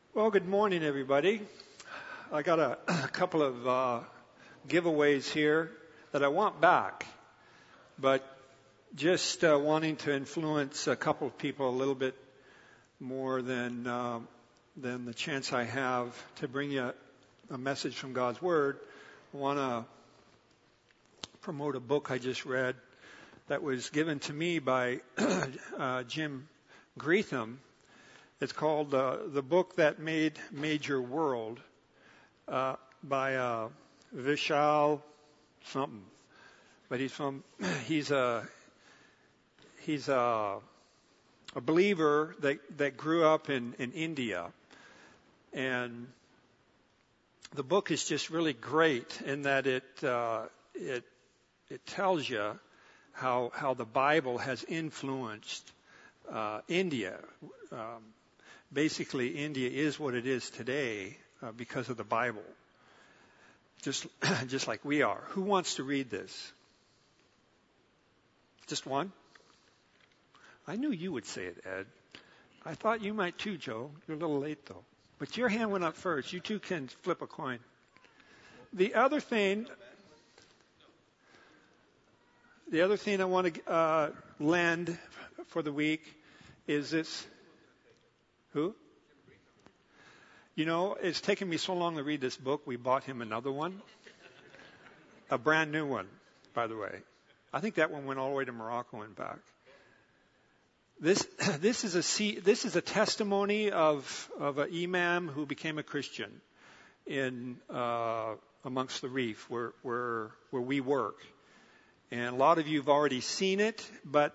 Well, good morning, everybody. I got a couple of giveaways here that I want back, but just wanting to influence a couple of people a little bit more than the chance I have to bring you a message from God's Word. I want to promote a book I just read that was given to me by Jim Greetham. It's called The Book That Made Your World by Vishal something. But he's a believer that grew up in India. And the book is just really great in that it tells you how the Bible has influenced India. Basically, India is what it is today because of the Bible, just like we are. Who wants to read this? Just one? I knew you would say it, Ed. I thought you might too, Joe. You're a little late, though. But your hand went up first. You two can flip a coin. The other thing I want to lend for the week is this. Who? You know, it's taken me so long to read this book, we bought him another one. A brand new one, by the way. I think that one went all the way to Morocco and back. This is a testimony of an imam who became a Christian in amongst the reef where we work. And a lot of you have already seen it, but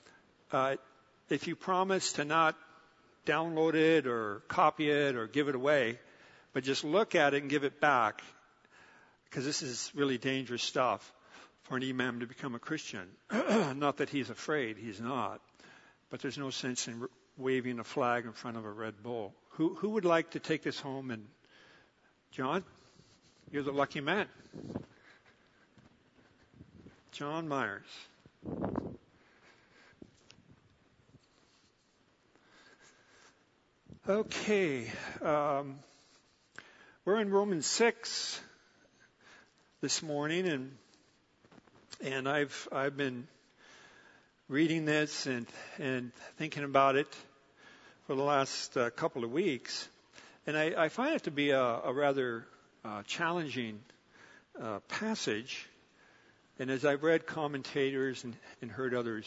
if you promise to not download it or copy it or give it away, but just look at it and give it back, because this is really dangerous stuff for an imam to become a Christian. Not that he's afraid, he's not, but there's no sense in waving a flag in front of a Red Bull. Who would like to take this home? And John, you're the lucky man. John Myers. Okay, we're in Romans 6 this morning, and I've been reading this and thinking about it for the last couple of weeks, and I find it to be a rather challenging passage. And as I've read commentators and heard others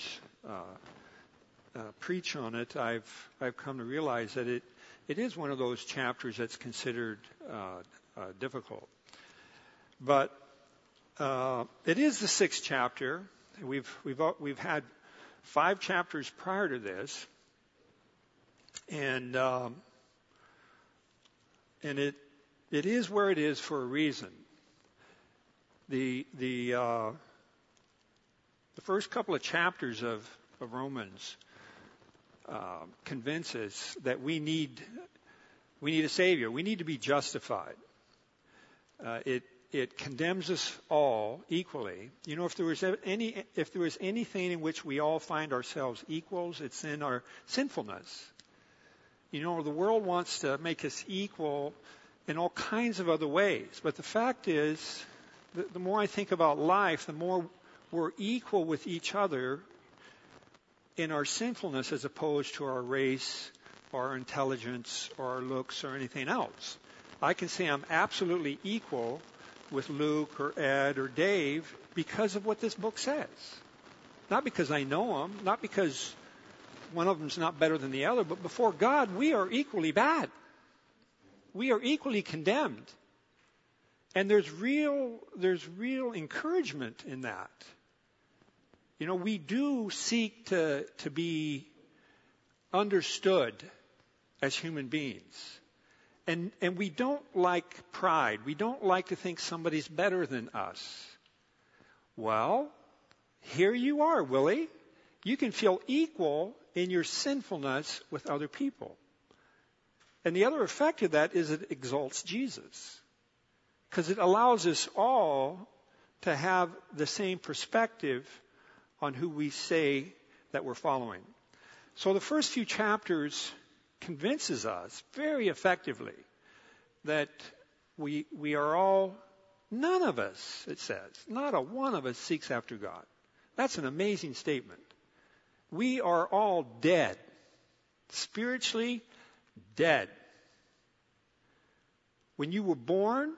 preach on it, I've come to realize that it is one of those chapters that's considered difficult. But it is the 6th chapter. We've had 5 chapters prior to this, and it is where it is for a reason. The first couple of chapters of Romans convinces that we need a Savior. We need to be justified. It condemns us all equally. You know, if there was anything in which we all find ourselves equals, it's in our sinfulness. You know, the world wants to make us equal in all kinds of other ways. But the fact is, the more I think about life, the more we're equal with each other in our sinfulness as opposed to our race, or our intelligence, or our looks, or anything else. I can say I'm absolutely equal with Luke or Ed or Dave because of what this book says. Not because I know them, not because one of them's not better than the other, but before God, we are equally bad. We are equally condemned. And there's real encouragement in that. You know, we do seek to be understood as human beings. And we don't like pride. We don't like to think somebody's better than us. Well, here you are, Willie. You can feel equal in your sinfulness with other people. And the other effect of that is it exalts Jesus. Because it allows us all to have the same perspective on who we say that we're following. So the first few chapters convinces us very effectively that we are all, none of us, it says, not a one of us seeks after God. That's an amazing statement. We are all dead, spiritually dead. When you were born,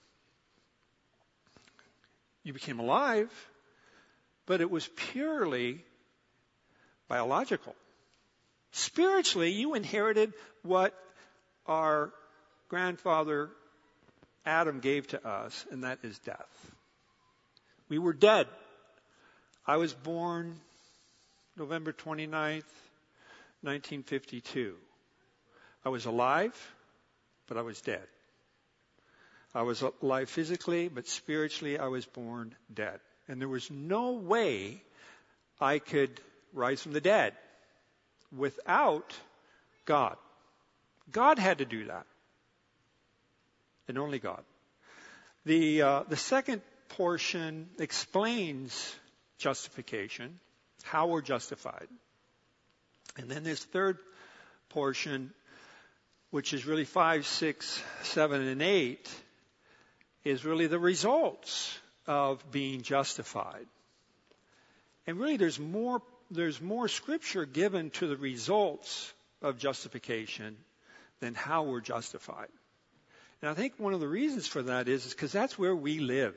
you became alive, but it was purely biological. Spiritually, you inherited what our grandfather Adam gave to us, and that is death. We were dead. I was born November 29th, 1952. I was alive, but I was dead. I was alive physically, but spiritually I was born dead. And there was no way I could rise from the dead without God. God had to do that. And only God. The second portion explains justification, how we're justified. And then this third portion, which is really 5, 6, 7, and 8, is really the results of being justified. And really there's more scripture given to the results of justification than how we're justified. And I think one of the reasons for that is because that's where we live.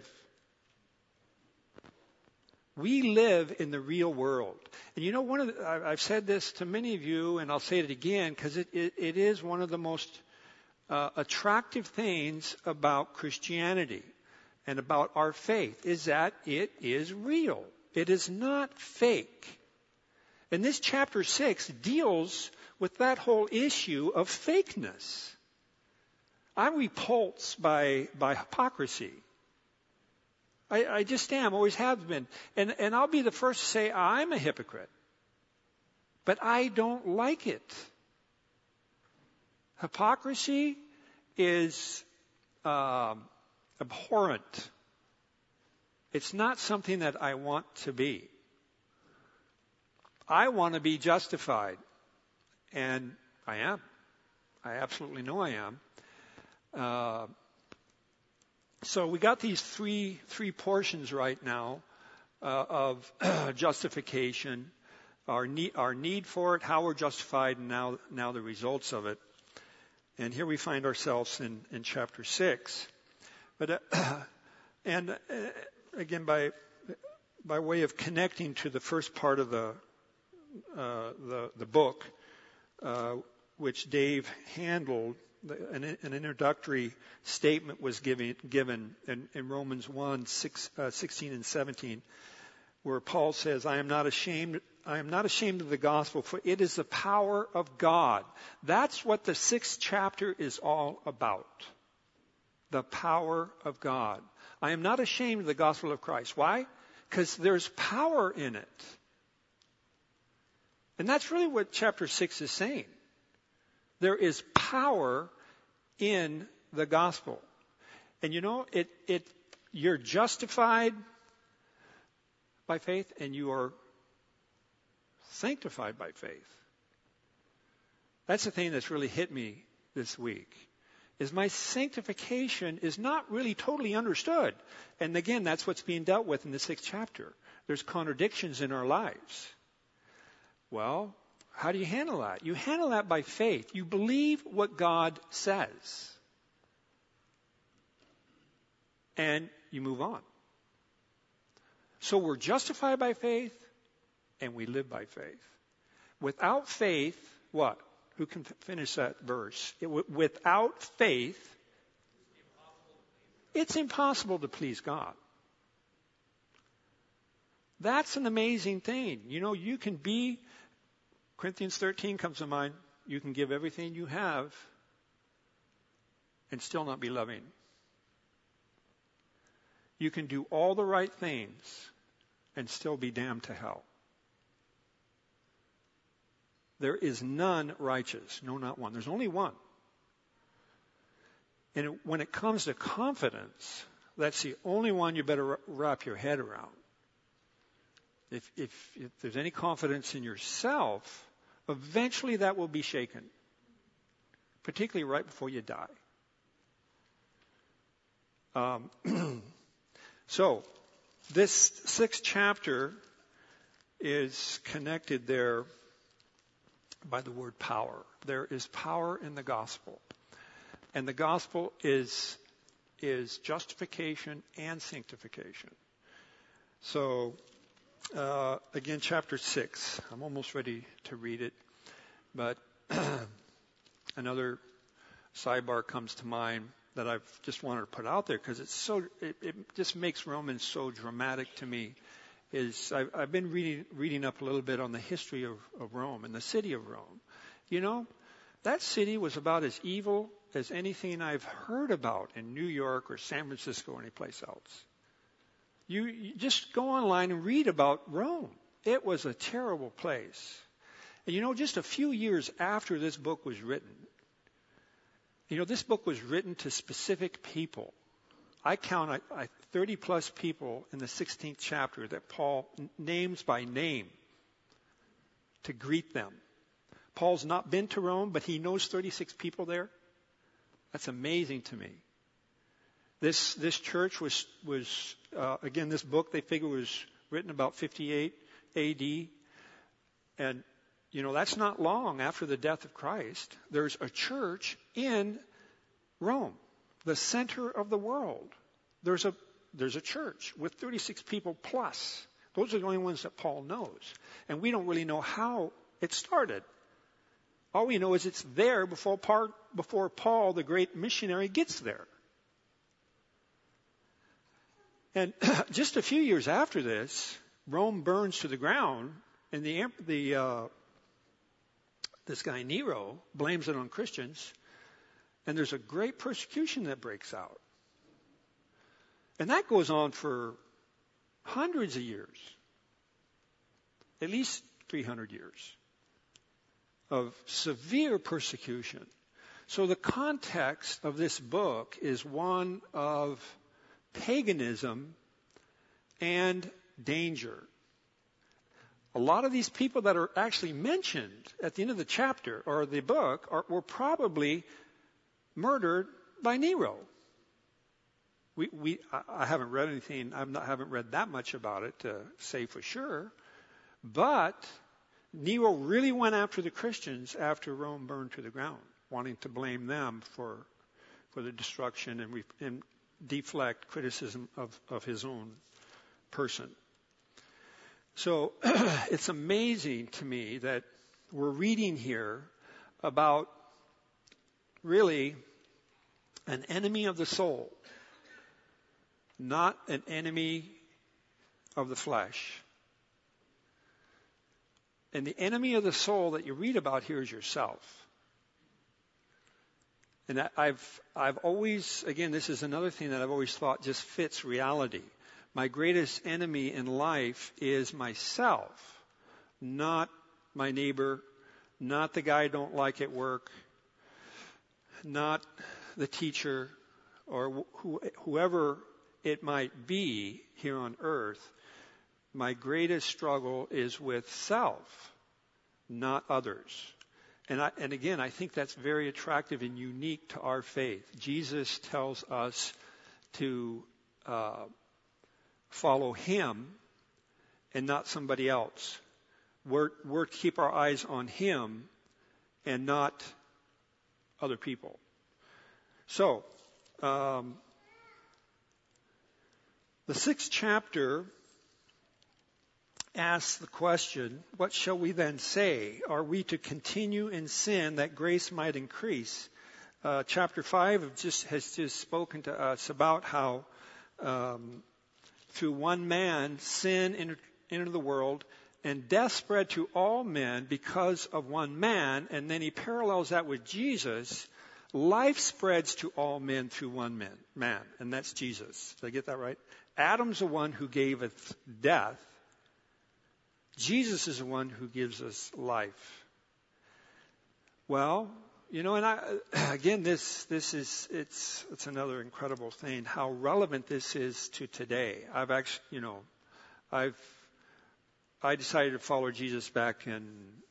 We live in the real world. And you know, I've said this to many of you, and I'll say it again, because it is one of the most attractive things about Christianity and about our faith, is that it is real. It is not fake. And this chapter 6 deals with that whole issue of fakeness. I'm repulsed by hypocrisy. I just am, always have been. And I'll be the first to say I'm a hypocrite. But I don't like it. Hypocrisy is abhorrent. It's not something that I want to be. I want to be justified. And I am. I absolutely know I am. So we got these three portions right now of justification, our need for it, how we're justified, and now the results of it. And here we find ourselves in chapter 6. But again, by way of connecting to the first part of the book, which Dave handled. An introductory statement was given in Romans 1, 16 and 17, where Paul says, I am not ashamed of the gospel, for it is the power of God. That's what the 6th chapter is all about. The power of God. I am not ashamed of the gospel of Christ. Why? Because there's power in it. And that's really what chapter 6 is saying. There is power in the gospel. And you know, you're justified by faith and you are sanctified by faith. That's the thing that's really hit me this week, is my sanctification is not really totally understood. And again, that's what's being dealt with in the 6th chapter. There's contradictions in our lives. Well, how do you handle that? You handle that by faith. You believe what God says. And you move on. So we're justified by faith and we live by faith. Without faith, what? Who can finish that verse? Without faith, it's impossible to please God. That's an amazing thing. You know, you can be, Corinthians 13 comes to mind, you can give everything you have and still not be loving. You can do all the right things and still be damned to hell. There is none righteous. No, not one. There's only one. And when it comes to confidence, that's the only one you better wrap your head around. If there's any confidence in yourself, eventually that will be shaken. particularly right before you die. So, this 6th chapter is connected there by the word power. There is power in the gospel. And the gospel is justification and sanctification. So, again, chapter 6. I'm almost ready to read it. But another sidebar comes to mind that I've just wanted to put out there because it just makes Romans so dramatic to me. I've been reading up a little bit on the history of Rome and the city of Rome. You know, that city was about as evil as anything I've heard about in New York or San Francisco or anyplace else. You just go online and read about Rome. It was a terrible place. And you know, just a few years after this book was written, you know, this book was written to specific people. I count 30 plus people in the 16th chapter that Paul names by name to greet them. Paul's not been to Rome, but he knows 36 people there. That's amazing to me. This church was again, this book they figure was written about 58 AD. And, you know, that's not long after the death of Christ. There's a church in Rome, the center of the world. There's a church with 36 people plus. Those are the only ones that Paul knows. And we don't really know how it started. All we know is it's there before Paul, the great missionary, gets there. And just a few years after this, Rome burns to the ground, and this guy Nero blames it on Christians, and there's a great persecution that breaks out. And that goes on for hundreds of years, at least 300 years of severe persecution. So the context of this book is one of paganism and danger. A lot of these people that are actually mentioned at the end of the chapter or the book were probably murdered by Nero. I haven't read anything. Haven't read that much about it to say for sure. But Nero really went after the Christians after Rome burned to the ground, wanting to blame them for the destruction and deflect criticism of his own person. So it's amazing to me that we're reading here about really an enemy of the soul, not an enemy of the flesh. And the enemy of the soul that you read about here is yourself. And I've always, again, this is another thing that I've always thought just fits reality. My greatest enemy in life is myself, not my neighbor, not the guy I don't like at work, not the teacher, or whoever it might be here on earth. My greatest struggle is with self, not others. And again, I think that's very attractive and unique to our faith. Jesus tells us to follow him and not somebody else. We're to keep our eyes on him and not other people. So, the 6th chapter asks the question, what shall we then say? Are we to continue in sin that grace might increase? Chapter 5 has just spoken to us about how through one man sin entered the world, and death spread to all men because of one man. And then he parallels that with Jesus. Life spreads to all men through one man, and that's Jesus. Did I get that right? Adam's the one who gave us death. Jesus is the one who gives us life. Well, you know, and again, this is it's another incredible thing how relevant this is to today. I decided to follow Jesus back in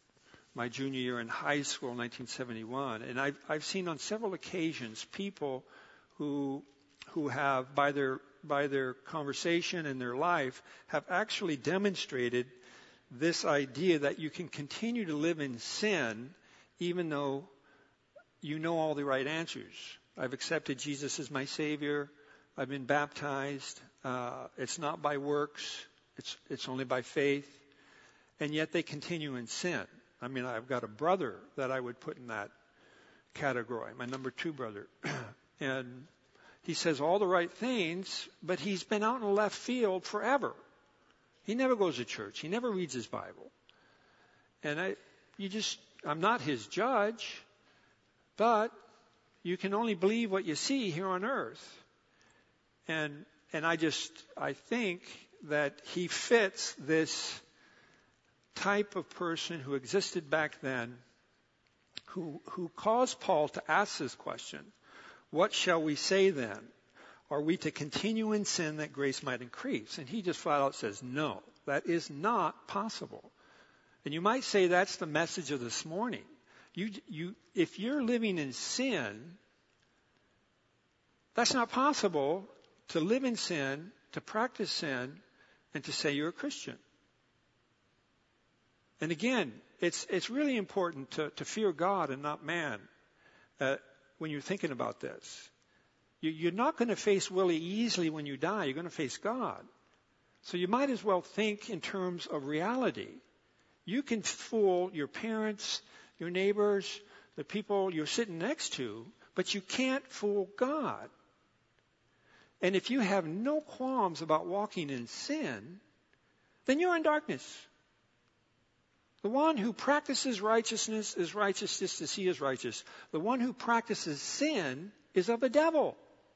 my junior year in high school, 1971, and I've seen on several occasions people who have, by their conversation and their life, have actually demonstrated this idea that you can continue to live in sin even though you know all the right answers. I've accepted Jesus as my Savior. I've been baptized. It's not by works. It's only by faith. And yet they continue in sin. I mean, I've got a brother that I would put in that category, my number 2 brother. And he says all the right things, but he's been out in the left field forever. He never goes to church. He never reads his Bible. And I'm not his judge, but you can only believe what you see here on earth. And I think that he fits this type of person who existed back then, who caused Paul to ask this question, what shall we say then? Are we to continue in sin that grace might increase? And he just flat out says, no, that is not possible. And you might say that's the message of this morning. If you're living in sin, that's not possible to live in sin, to practice sin, and to say you're a Christian. And again, it's really important to fear God and not man when you're thinking about this. You're not going to face Willie easily when you die. You're going to face God. So you might as well think in terms of reality. You can fool your parents, your neighbors, the people you're sitting next to, but you can't fool God. And if you have no qualms about walking in sin, then you're in darkness. The one who practices righteousness is righteous just as he is righteous. The one who practices sin is of the devil.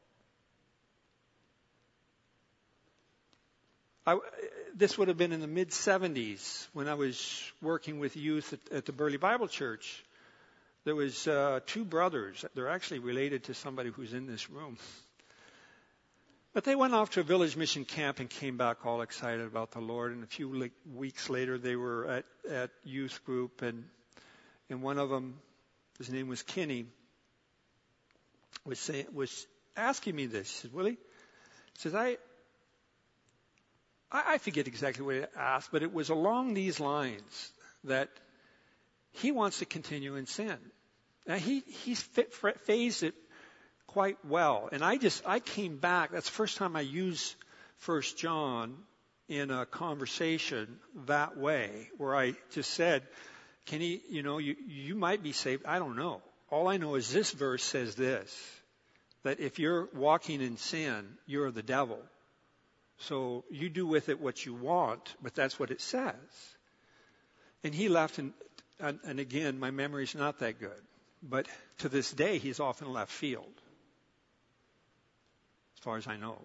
This would have been in the mid-'70s when I was working with youth at the Burley Bible Church. There was 2 brothers. They're actually related to somebody who's in this room. But they went off to a village mission camp and came back all excited about the Lord. And a few weeks later, they were at youth group, and one of them, his name was Kenny, was asking me this. He said, Willie, he says, I forget exactly what he asked, but it was along these lines that he wants to continue in sin. Now he's phased it quite well. And I came back. That's the first time I used 1 John in a conversation that way, where I just said, Kenny, you might be saved. I don't know. All I know is this verse says this, that if you're walking in sin, you're the devil. So you do with it what you want, but that's what it says. And he left, and again, my memory's not that good. But to this day, he's off in left field, as far as I know.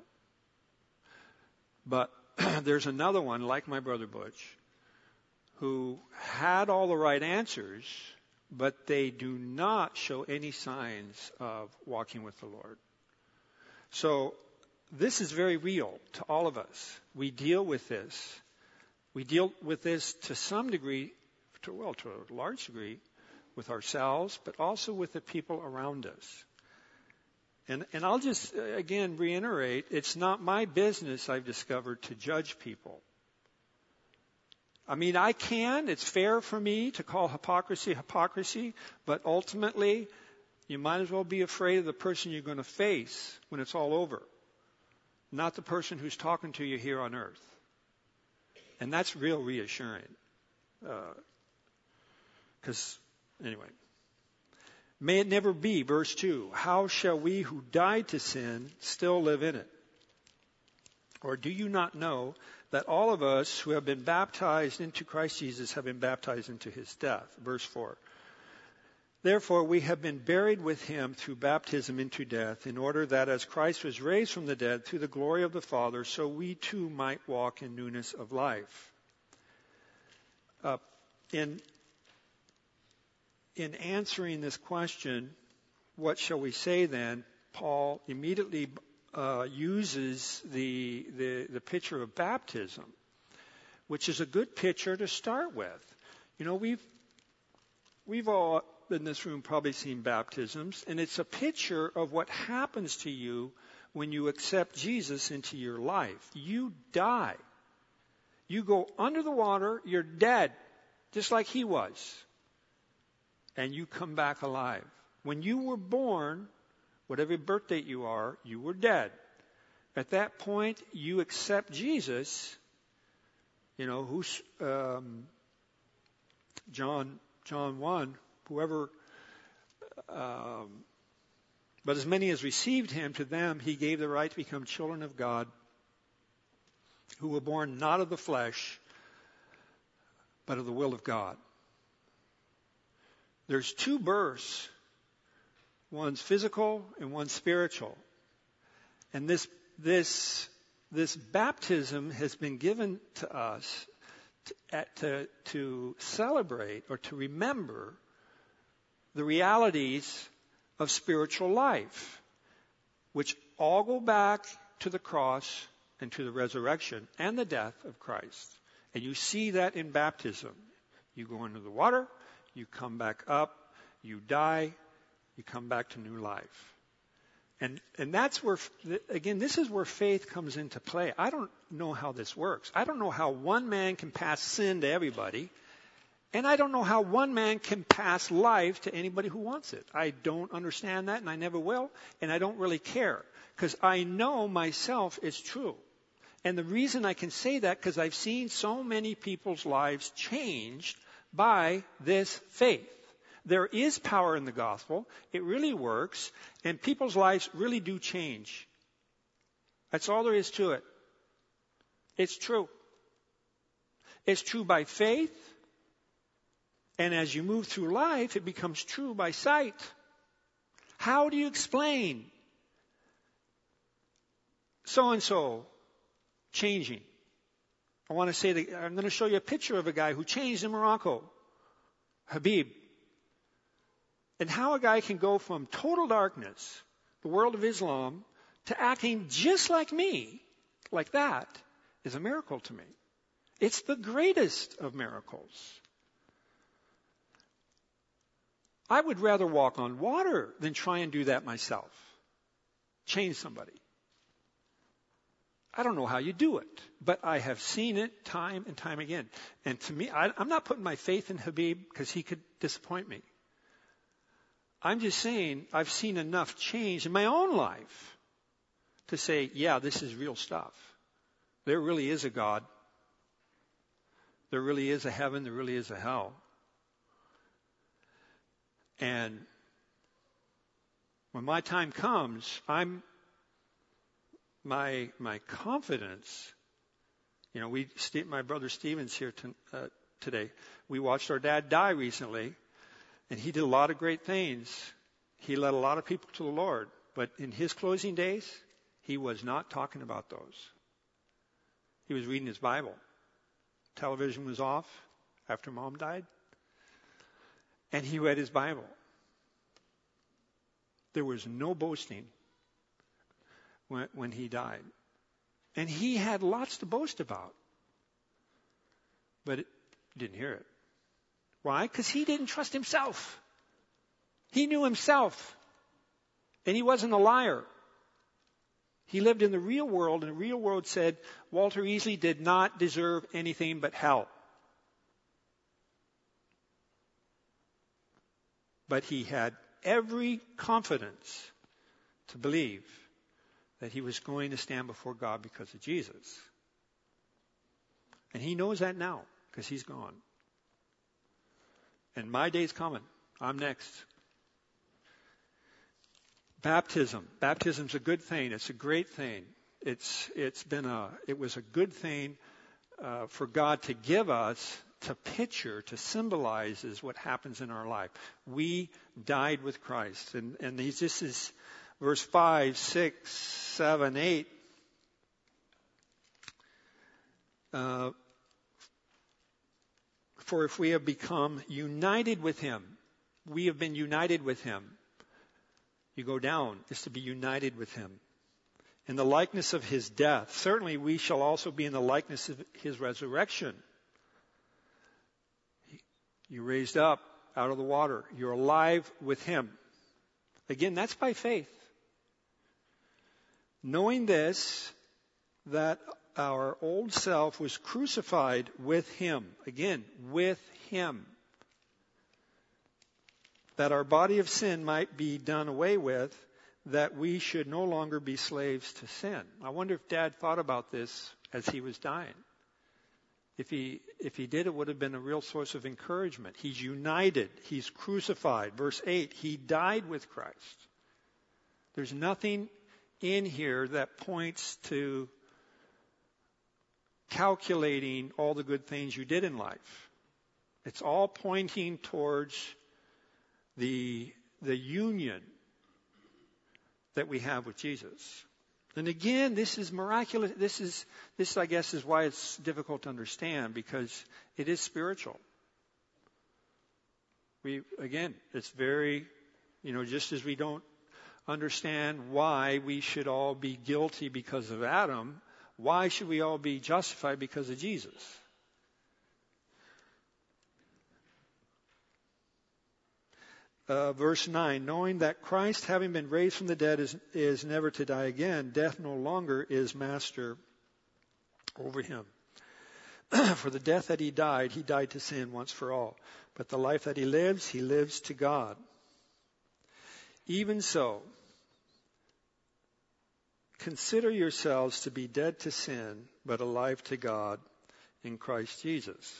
But there's another one, like my brother Butch, who had all the right answers, but they do not show any signs of walking with the Lord. So this is very real to all of us. We deal with this. We deal with this to some degree, to a large degree, with ourselves, but also with the people around us. And I'll just, again, reiterate, it's not my business, I've discovered, to judge people. I mean, it's fair for me to call hypocrisy, but ultimately, you might as well be afraid of the person you're going to face when it's all over, not the person who's talking to you here on earth. And that's real reassuring. Because, anyway. May it never be, verse 2, how shall we who died to sin still live in it? Or do you not know that all of us who have been baptized into Christ Jesus have been baptized into his death? Verse 4. Therefore, we have been buried with him through baptism into death, in order that as Christ was raised from the dead through the glory of the Father, so we too might walk in newness of life. In answering this question, what shall we say then? Paul immediately uses the picture of baptism, which is a good picture to start with. You know, we've all in this room probably seen baptisms, and it's a picture of what happens to you when you accept Jesus into your life. You die. You go under the water, you're dead, just like he was. And you come back alive. When you were born, whatever birth date you are, you were dead. At that point, you accept Jesus, who's John 1, whoever, but as many as received him, to them he gave the right to become children of God, who were born not of the flesh, but of the will of God. There's two births. One's physical and one's spiritual. And this baptism has been given to us to celebrate or to remember the realities of spiritual life, which all go back to the cross and to the resurrection and the death of Christ. And you see that in baptism. You go into the water, you come back up, you die, you come back to new life. And that's where, again, this is where faith comes into play. I don't know how this works. I don't know how one man can pass sin to everybody, and I don't know how one man can pass life to anybody who wants it. I don't understand that, and I never will, and I don't really care, because I know myself it's true. And the reason I can say that, because I've seen so many people's lives changed by this faith. There is power in the gospel. It really works. And people's lives really do change. That's all there is to it. It's true. It's true by faith. And as you move through life, it becomes true by sight. How do you explain so-and-so changing? I want to say that I'm going to show you a picture of a guy who changed in Morocco, Habib. And how a guy can go from total darkness, the world of Islam, to acting just like me, like that, is a miracle to me. It's the greatest of miracles. I would rather walk on water than try and do that myself. Change somebody. I don't know how you do it, but I have seen it time and time again. And to me, I'm not putting my faith in Habib because he could disappoint me. I'm just saying I've seen enough change in my own life to say, yeah, this is real stuff. There really is a God. There really is a heaven. There really is a hell. And when my time comes, my confidence, my brother Stephen's here today. We watched our dad die recently. And he did a lot of great things. He led a lot of people to the Lord. But in his closing days, he was not talking about those. He was reading his Bible. Television was off after Mom died. And he read his Bible. There was no boasting when he died. And he had lots to boast about. But didn't hear it. Why? Because he didn't trust himself. He knew himself. And he wasn't a liar. He lived in the real world, and the real world said Walter Easley did not deserve anything but hell. But he had every confidence to believe that he was going to stand before God because of Jesus. And he knows that now, because he's gone. And my day's coming. I'm next. Baptism. Baptism's a good thing. It's a great thing. It was a good thing for God to give us, to picture, to symbolize is what happens in our life. We died with Christ. And this is verse 5, 6, 7, 8. For if we have become united with him, we have been united with him. You go down, is to be united with him. In the likeness of his death, certainly we shall also be in the likeness of his resurrection. You raised up out of the water. You're alive with him. Again, that's by faith. Knowing this, that our old self was crucified with him. Again, with him. That our body of sin might be done away with, that we should no longer be slaves to sin. I wonder if Dad thought about this as he was dying. If he did, it would have been a real source of encouragement. He's united. He's crucified. Verse 8, he died with Christ. There's nothing in here that points to calculating all the good things you did in life. It's all pointing towards the union that we have with Jesus. And again, this is miraculous. This I guess is why it's difficult to understand, because it is spiritual. It's very, just as we don't understand why we should all be guilty because of Adam, why should we all be justified because of Jesus? Verse 9, knowing that Christ, having been raised from the dead, is never to die again, death no longer is master over him. For the death that he died to sin once for all. But the life that he lives to God. Even so, consider yourselves to be dead to sin, but alive to God in Christ Jesus.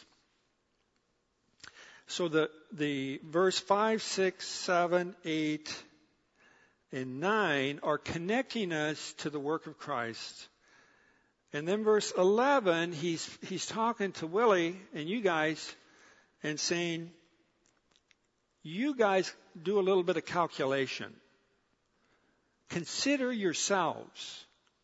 So the verse 5, 6, 7, 8, and 9 are connecting us to the work of Christ. And then verse 11, he's talking to Willie and you guys and saying, you guys do a little bit of calculation. Consider yourselves.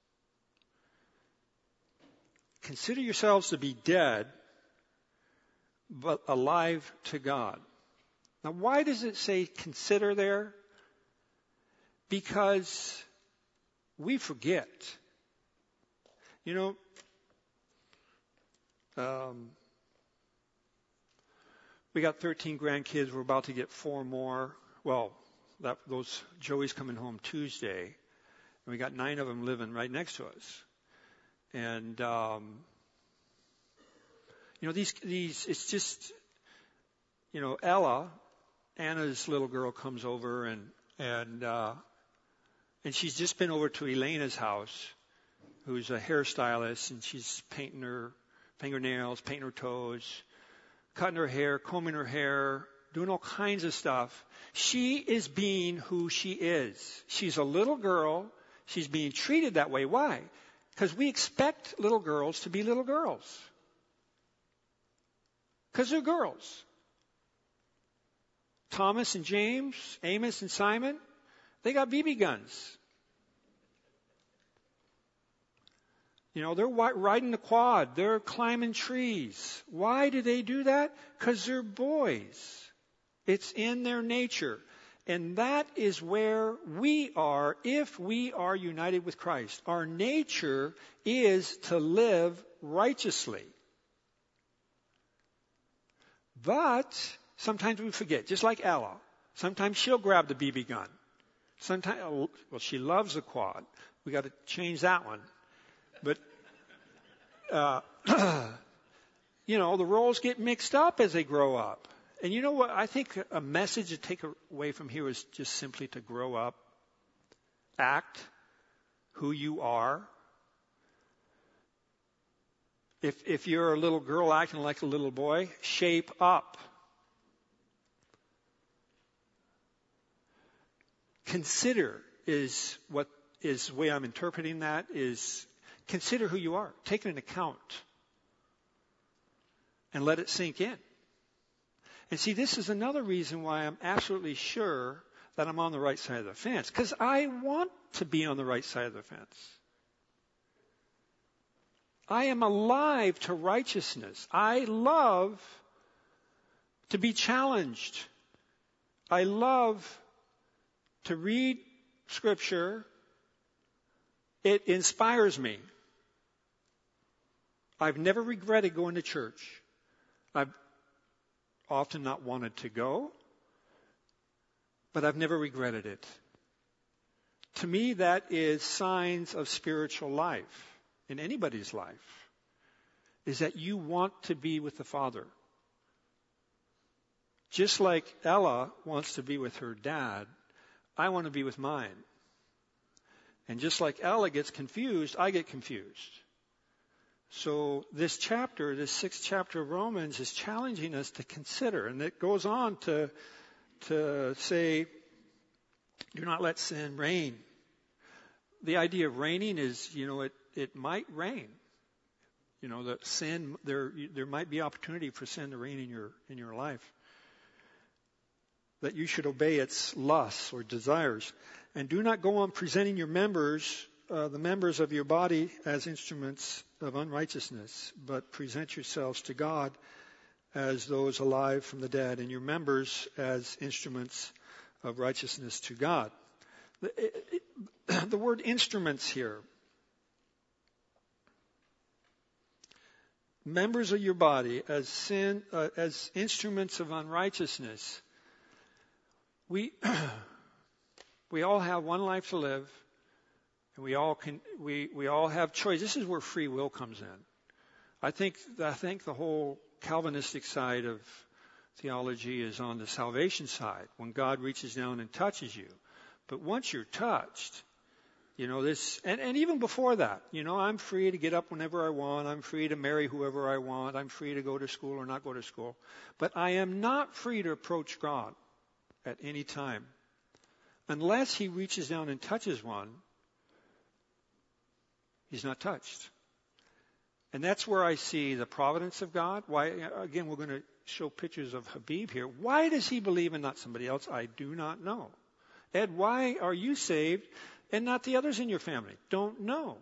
Consider yourselves to be dead, but alive to God. Now, why does it say consider there? Because we forget. We got 13 grandkids. We're about to get 4 more. Well, Joey's coming home Tuesday. And we got 9 of them living right next to us. And, these, it's just, Anna's little girl comes over and she's just been over to Elena's house, who's a hairstylist, and she's painting her fingernails, painting her toes, cutting her hair, combing her hair, doing all kinds of stuff. She is being who she is. She's a little girl. She's being treated that way. Why? Because we expect little girls to be little girls. Because they're girls. Thomas and James, Amos and Simon, they got BB guns. They're riding the quad. They're climbing trees. Why do they do that? Because they're boys. It's in their nature. And that is where we are if we are united with Christ. Our nature is to live righteously. But sometimes we forget, just like Ella. Sometimes she'll grab the BB gun. Sometimes, she loves the quad. We got to change that one. But, the roles get mixed up as they grow up. And you know what? I think a message to take away from here is just simply to grow up, act who you are. If you're a little girl acting like a little boy, shape up. Consider is the way I'm interpreting that is consider who you are. Take it into account and let it sink in. And see, this is another reason why I'm absolutely sure that I'm on the right side of the fence. Because I want to be on the right side of the fence. I am alive to righteousness. I love to be challenged. I love to read Scripture. It inspires me. I've never regretted going to church. I've often not wanted to go. but I've never regretted it. To me, that is signs of spiritual life in anybody's life, is that you want to be with the Father. Just like Ella wants to be with her dad, I want to be with mine. And just like Ella gets confused, I get confused. So this chapter, this 6th chapter of Romans, is challenging us to consider. And it goes on to say, do not let sin reign. The idea of reigning is, it might reign. That sin, there might be opportunity for sin to reign in your life. That you should obey its lusts or desires. And do not go on presenting your members, the members of your body, as instruments of unrighteousness, but present yourselves to God as those alive from the dead, and your members as instruments of righteousness to God. The word instruments here, members of your body as instruments of unrighteousness. We all have one life to live, and we all have choice. This is where free will comes in. I think the whole Calvinistic side of theology is on the salvation side, when God reaches down and touches you. But once you're touched, this, and even before that, I'm free to get up whenever I want. I'm free to marry whoever I want. I'm free to go to school or not go to school. But I am not free to approach God at any time unless he reaches down and touches one. He's not touched. And that's where I see the providence of God. Why, again, we're going to show pictures of Habib here. Why does he believe and not somebody else? I do not know. Ed, why are you saved and not the others in your family? Don't know.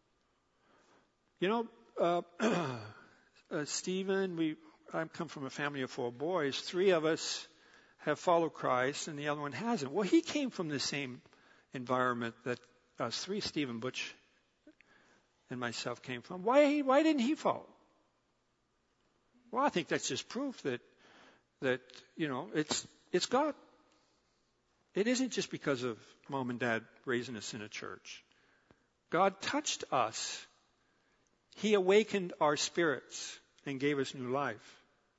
Stephen, I come from a family of 4 boys. 3 of us have followed Christ and the other one hasn't. Well, he came from the same environment that us 3, Stephen, Butch, and myself came from. Why didn't he follow? Well, I think that's just proof that it's God. It isn't just because of mom and dad raising us in a church. God touched us. He awakened our spirits and gave us new life.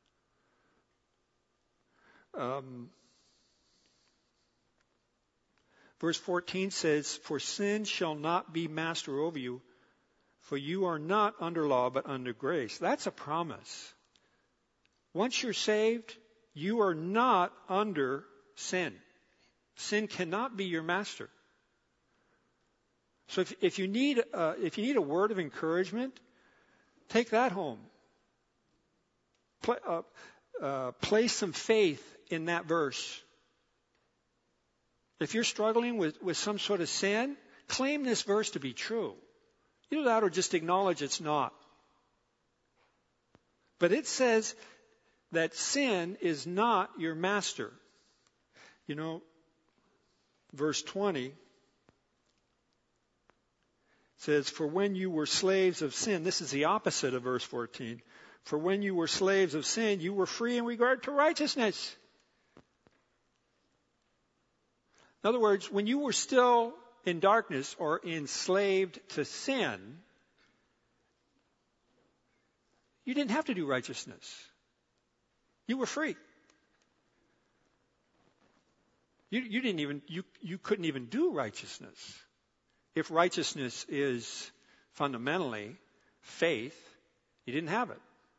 Verse 14 says, "For sin shall not be master over you, for you are not under law but under grace." That's a promise. Once you're saved, you are not under sin. Sin cannot be your master. So if you need a word of encouragement, take that home. Place some faith in that verse. If you're struggling with some sort of sin, claim this verse to be true. Either that or just acknowledge it's not. But it says that sin is not your master. Verse 20 says, "For when you were slaves of sin," this is the opposite of verse 14. "For when you were slaves of sin, you were free in regard to righteousness." In other words, when you were still in darkness or enslaved to sin, you didn't have to do righteousness. You were free. You couldn't even do righteousness. If righteousness is fundamentally faith, you didn't have it.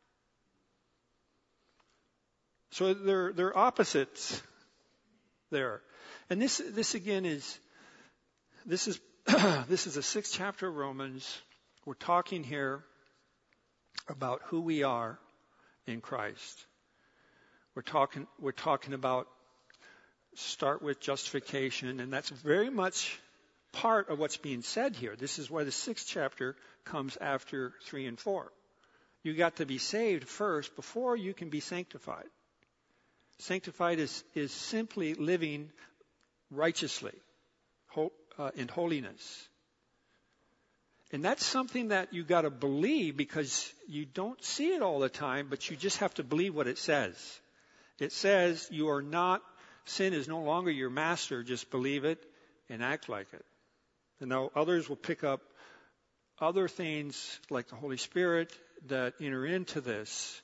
So they're opposites there. And this again is the 6th chapter of Romans. We're talking here about who we are in Christ. We're talking about start with justification, and that's very much part of what's being said here. This is why the 6th chapter comes after 3 and 4. You got to be saved first before you can be sanctified. Sanctified is simply living righteously, in holiness. And that's something that you got to believe, because you don't see it all the time, but you just have to believe what it says. It says you are not sin is no longer your master. Just believe it and act like it. And now others will pick up other things like the Holy Spirit that enter into this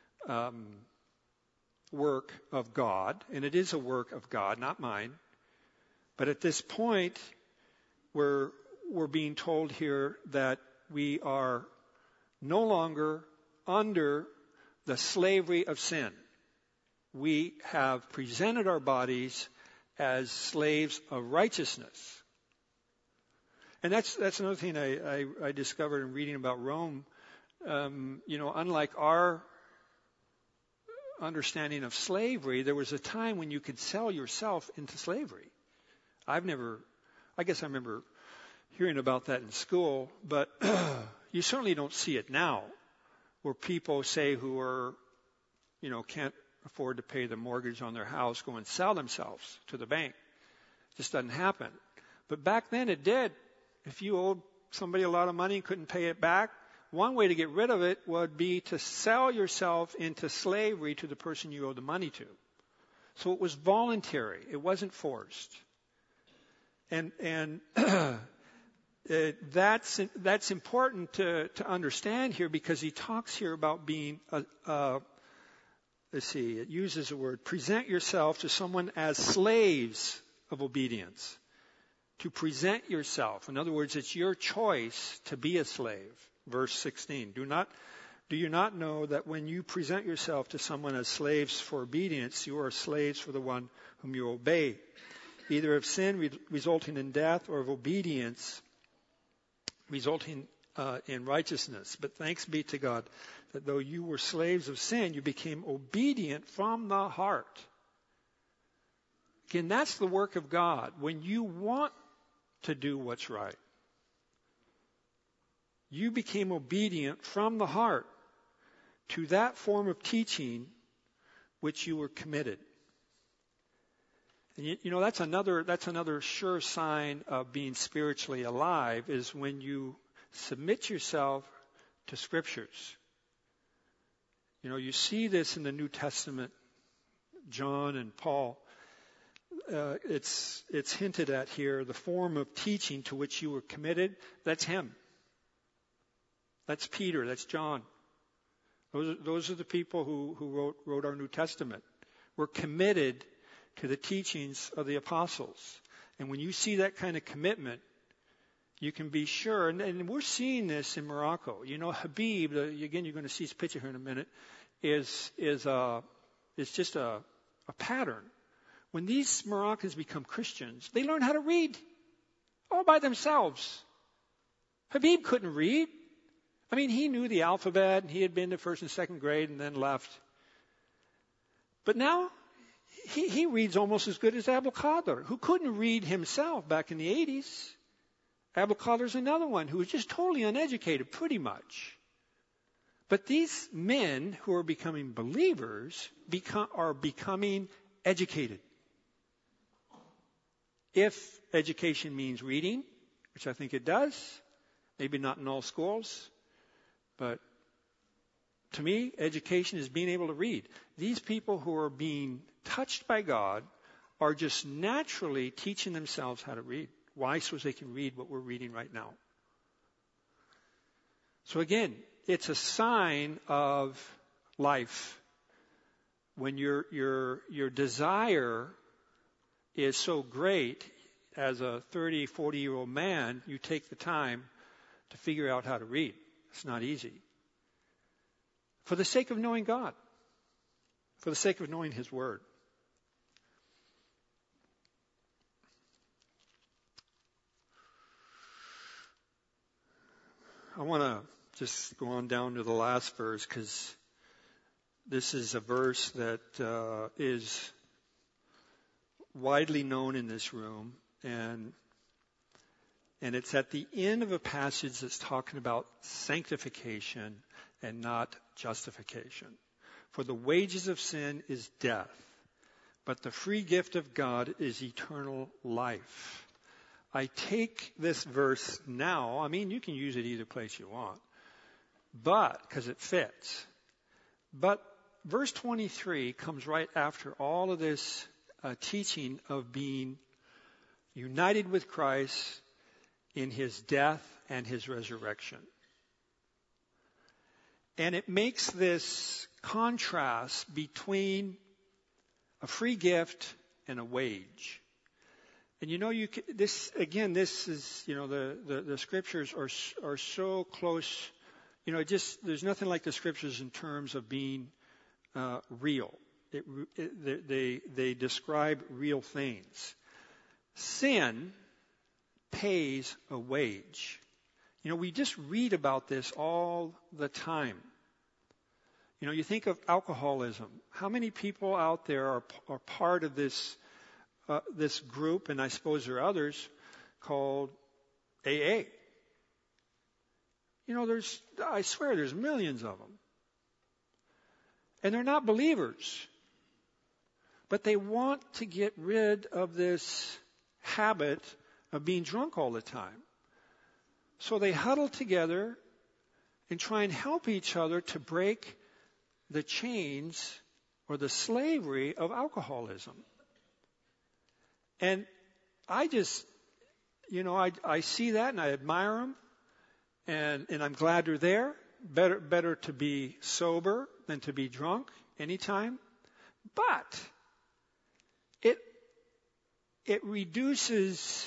work of God. And it is a work of God, not mine. But at this point, we're being told here that we are no longer under the slavery of sin. We have presented our bodies as slaves of righteousness. And that's another thing I discovered in reading about Rome. Unlike our understanding of slavery, there was a time when you could sell yourself into slavery. I guess I remember hearing about that in school, but you certainly don't see it now, where people say who are, can't afford to pay the mortgage on their house, go and sell themselves to the bank. It just doesn't happen. But back then it did. If you owed somebody a lot of money and couldn't pay it back, one way to get rid of it would be to sell yourself into slavery to the person you owe the money to. So it was voluntary. It wasn't forced. And that's important to understand here, because he talks here about being it uses the word, present yourself to someone as slaves of obedience. To present yourself. In other words, it's your choice to be a slave. Verse 16. Do you not know that when you present yourself to someone as slaves for obedience, you are slaves for the one whom you obey, either of sin resulting in death, or of obedience resulting in righteousness? But thanks be to God that though you were slaves of sin, you became obedient from the heart. Again, that's the work of God. When you want to do what's right, you became obedient from the heart to that form of teaching which you were committed. And that's another sure sign of being spiritually alive, is when you submit yourself to Scriptures. You see this in the New Testament, John and Paul. It's hinted at here, the form of teaching to which you were committed. That's him. That's Peter. That's John. Those are the people who wrote our New Testament. We're committed to the teachings of the apostles. And when you see that kind of commitment, you can be sure, and we're seeing this in Morocco. Habib, again, you're going to see his picture here in a minute, is just a pattern. When these Moroccans become Christians, they learn how to read all by themselves. Habib couldn't read. He knew the alphabet, and he had been to first and second grade and then left. But now, he reads almost as good as Abdelkader, who couldn't read himself back in the 80s. Abdelkader's another one who was just totally uneducated, pretty much. But these men who are becoming believers are becoming educated. If education means reading, which I think it does, maybe not in all schools, but to me, education is being able to read. These people who are being touched by God are just naturally teaching themselves how to read. Why? So they can read what we're reading right now. So again, it's a sign of life. When your desire is so great, as a 30, 40-year-old man, you take the time to figure out how to read. It's not easy. For the sake of knowing God. For the sake of knowing His Word. I want to just go on down to the last verse, because this is a verse that is widely known in this room, and it's at the end of a passage that's talking about sanctification and not justification. For the wages of sin is death, but the free gift of God is eternal life. I take this verse now, you can use it either place you want, because it fits. But verse 23 comes right after all of this teaching of being united with Christ in his death and his resurrection. And it makes this contrast between a free gift and a wage. And this is, the scriptures are so close. There's nothing like the scriptures in terms of being real. They describe real things. Sin pays a wage. We just read about this all the time. You think of alcoholism. How many people out there are part of this group, and I suppose there are others, called AA? I swear there's millions of them. And they're not believers. But they want to get rid of this habit of being drunk all the time. So they huddle together and try and help each other to break the chains or the slavery of alcoholism. And I just, I see that and I admire them, and I'm glad they're there. Better to be sober than to be drunk anytime. But it reduces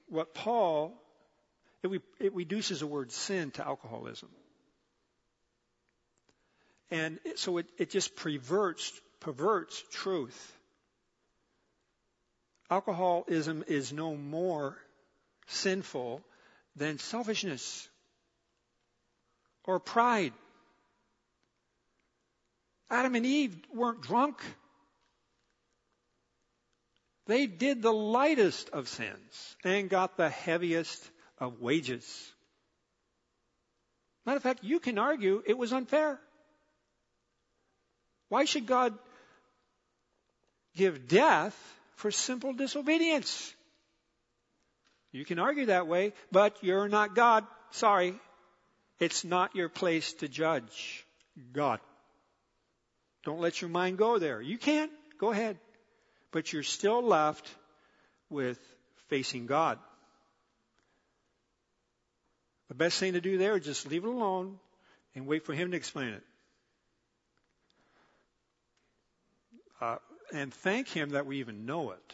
it reduces the word sin to alcoholism. And so it just perverts truth. Alcoholism is no more sinful than selfishness or pride. Adam and Eve weren't drunk. They did the lightest of sins and got the heaviest of wages. Matter of fact, you can argue it was unfair. Why should God give death for simple disobedience? You can argue that way, but you're not God. Sorry. It's not your place to judge God. Don't let your mind go there. You can. Go ahead. But you're still left with facing God. The best thing to do there is just leave it alone and wait for Him to explain it. And thank Him that we even know it.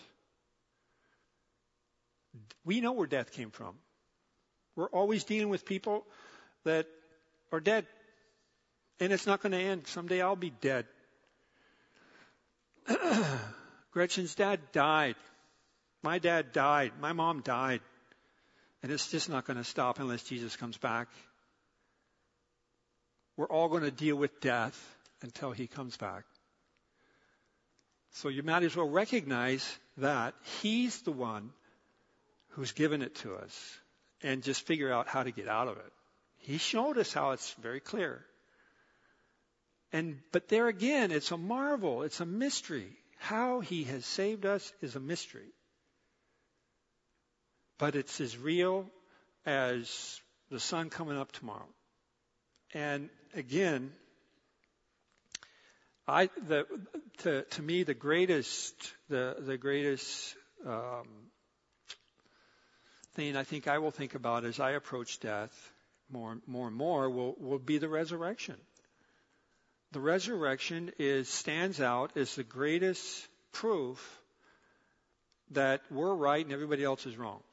We know where death came from. We're always dealing with people that are dead. And it's not going to end. Someday I'll be dead. Gretchen's dad died. My dad died. My mom died. And it's just not going to stop unless Jesus comes back. We're all going to deal with death until He comes back. So you might as well recognize that He's the one who's given it to us and just figure out how to get out of it. He showed us how. It's very clear. But there again, it's a marvel. It's a mystery. How He has saved us is a mystery. But it's as real as the sun coming up tomorrow. And again, to me, the greatest thing I think I will think about as I approach death more and more will be the resurrection. The resurrection stands out as the greatest proof that we're right and everybody else is wrong.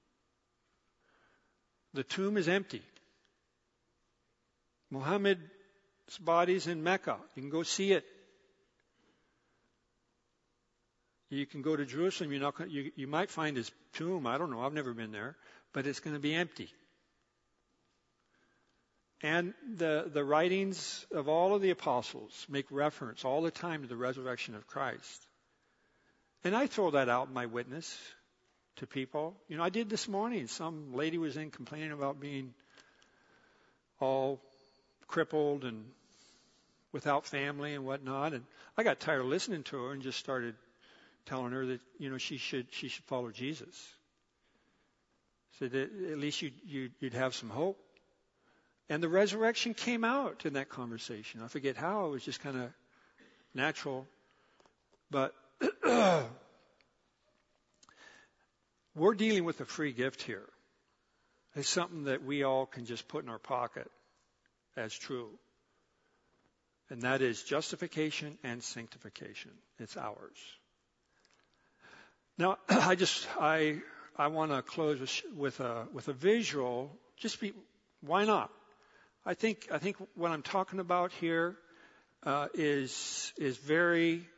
The tomb is empty. Muhammad's body's in Mecca. You can go see it. You can go to Jerusalem. You might find his tomb. I don't know. I've never been there. But it's going to be empty. And the writings of all of the apostles make reference all the time to the resurrection of Christ. And I throw that out in my witness to people. I did this morning. Some lady was in complaining about being all crippled and without family and whatnot. And I got tired of listening to her and just started telling her that, she should follow Jesus. So that at least you'd have some hope. And the resurrection came out in that conversation. I forget how. It was just kind of natural. But We're dealing with a free gift here. It's something that we all can just put in our pocket as true. And that is justification and sanctification. It's ours. Now, I want to close with a visual. Why not? I think what I'm talking about here is very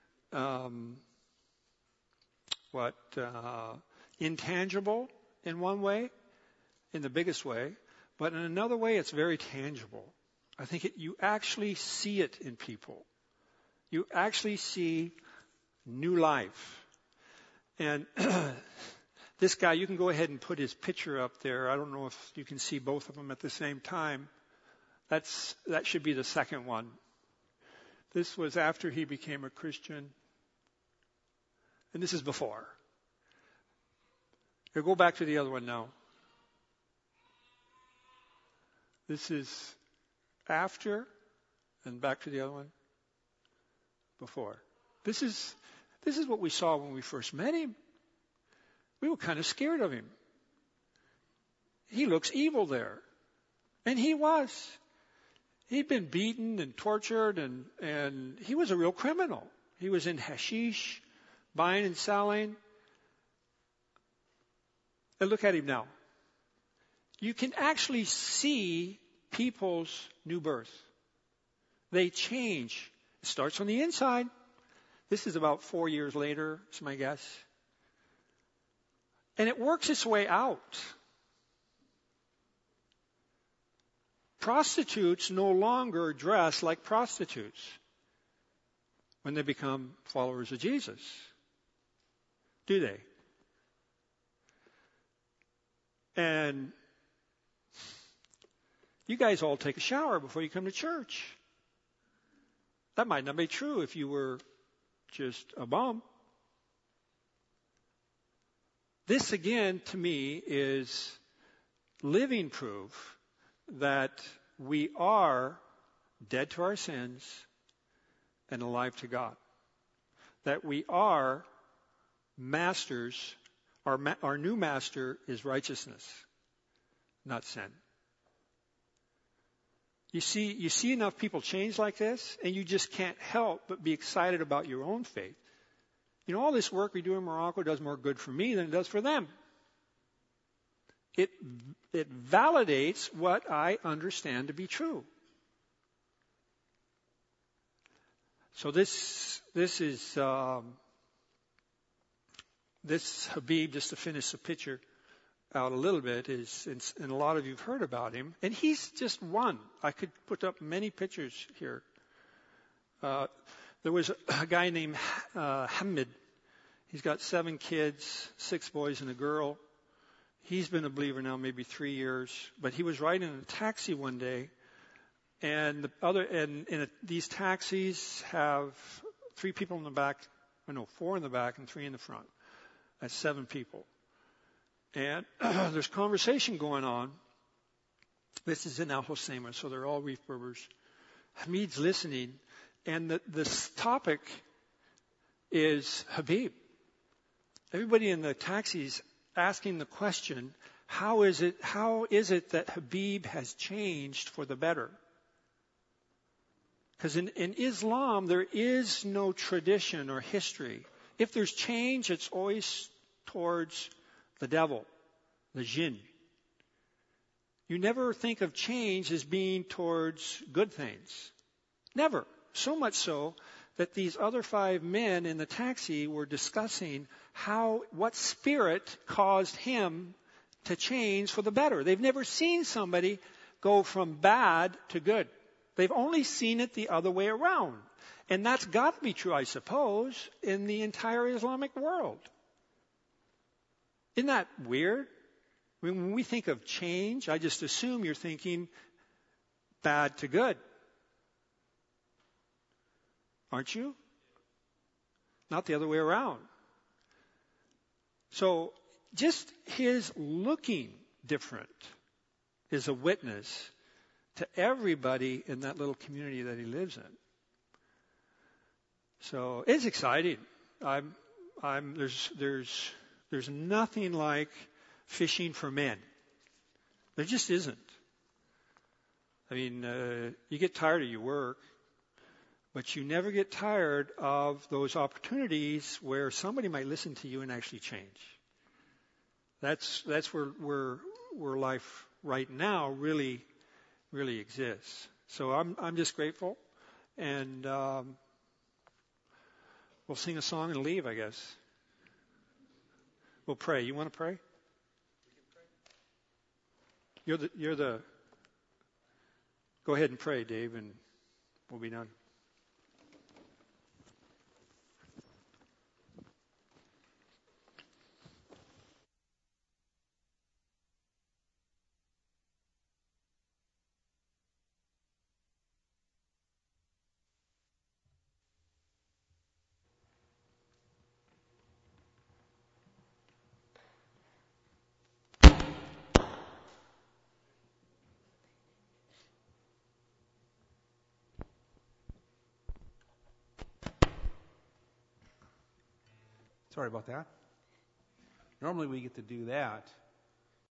intangible in one way, in the biggest way, but in another way, it's very tangible. I think you actually see it in people. You actually see new life. And this guy, you can go ahead and put his picture up there. I don't know if you can see both of them at the same time. That should be the second one. This was after he became a Christian. And this is before. Here, go back to the other one now. This is after, and back to the other one. Before. This is what we saw when we first met him. We were kind of scared of him. He looks evil there. And he was. He'd been beaten and tortured, and he was a real criminal. He was in hashish, buying and selling. And look at him now. You can actually see people's new birth. They change. It starts on the inside. This is about 4 years later, is my guess. And it works its way out. Prostitutes no longer dress like prostitutes when they become followers of Jesus. Do they? And you guys all take a shower before you come to church. That might not be true if you were just a bum. This, again, to me, is living proof that we are dead to our sins and alive to God. That we are masters. Our new master is righteousness, not sin. You see enough people change like this, and you just can't help but be excited about your own faith. You know, all this work we do in Morocco does more good for me than it does for them. It validates what I understand to be true. So this Habib, just to finish the picture out a little bit, and a lot of you've heard about him, and he's just one. I could put up many pictures here. There was a guy named Hamid. He's got 7 kids, 6 boys and a girl. He's been a believer now maybe 3 years, but he was riding in a taxi one day, and these taxis have 3 people in the back, 4 in the back and 3 in the front. That's 7 people. And there's conversation going on. This is in Al Hoceima, so they're all Reef Berbers. Hamid's listening, and this topic is Habib. Everybody in the taxi's asking the question, how is it that Habib has changed for the better? Because in Islam, there is no tradition or history. If there's change, it's always towards the devil, the jinn. You never think of change as being towards good things. Never. So much so that these other 5 men in the taxi were discussing what spirit caused him to change for the better. They've never seen somebody go from bad to good. They've only seen it the other way around. And that's got to be true, I suppose, in the entire Islamic world. Isn't that weird? I mean, when we think of change, I just assume you're thinking bad to good. Aren't you? Not the other way around. So just his looking different is a witness to everybody in that little community that he lives in. So it's exciting. There's There's nothing like fishing for men. There just isn't. I mean, you get tired of your work, but you never get tired of those opportunities where somebody might listen to you and actually change. That's where life right now really exists. So I'm just grateful, and we'll sing a song and leave, I guess. We'll pray. You want to pray? You're the. Go ahead and pray, Dave, and we'll be done. Sorry about that. Normally we get to do that